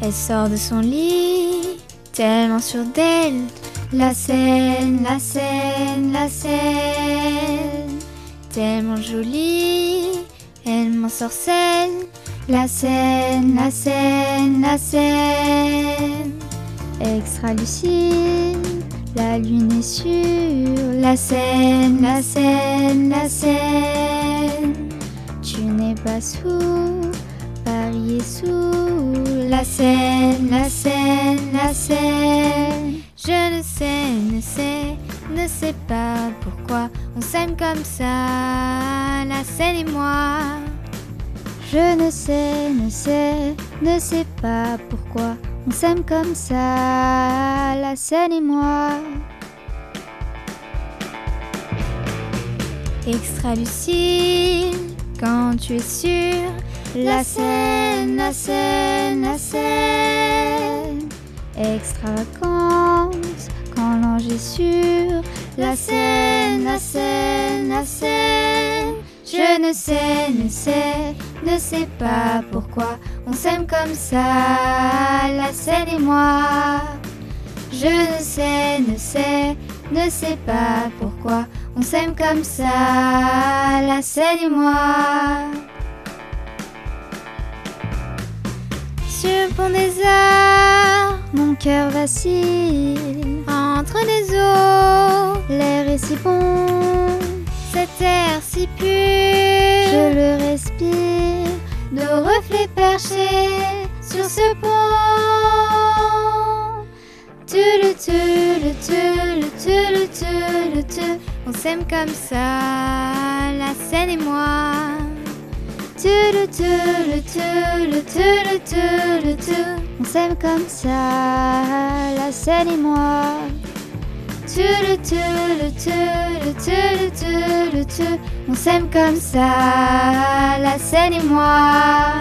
Elle sort de son lit, tellement sûre d'elle. La scène, la scène, la scène, tellement jolie, elle m'ensorcelle. La scène, la scène, la scène, extra lucide, la lune est sûre. La scène, la scène, la scène, tu n'es pas sourd, Paris est sourd. La scène, la scène, la scène. Je ne sais pas pourquoi on s'aime comme ça, la scène et moi. Je ne sais pas pourquoi on s'aime comme ça, la scène et moi. Extra lucide, quand tu es sûr. La scène, la scène, la scène. Extra vacances, quand l'ange est sûr. La scène, la scène, la scène. Je ne sais pas pourquoi on s'aime comme ça, la scène et moi. Je ne sais pas pourquoi on s'aime comme ça, la scène et moi. Sur le pont des Arts, mon cœur vacille. Entre les eaux, l'air est si bon, cet air si pur, je le respire. Nos reflets perchés sur ce pont. On s'aime comme ça, la scène et moi. On s'aime comme ça, la scène et moi. On s'aime comme ça, la scène et moi.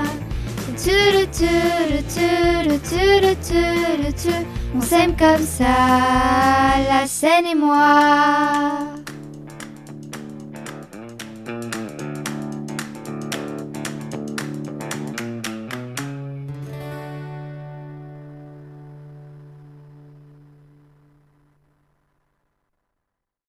On s'aime comme ça, la scène et moi.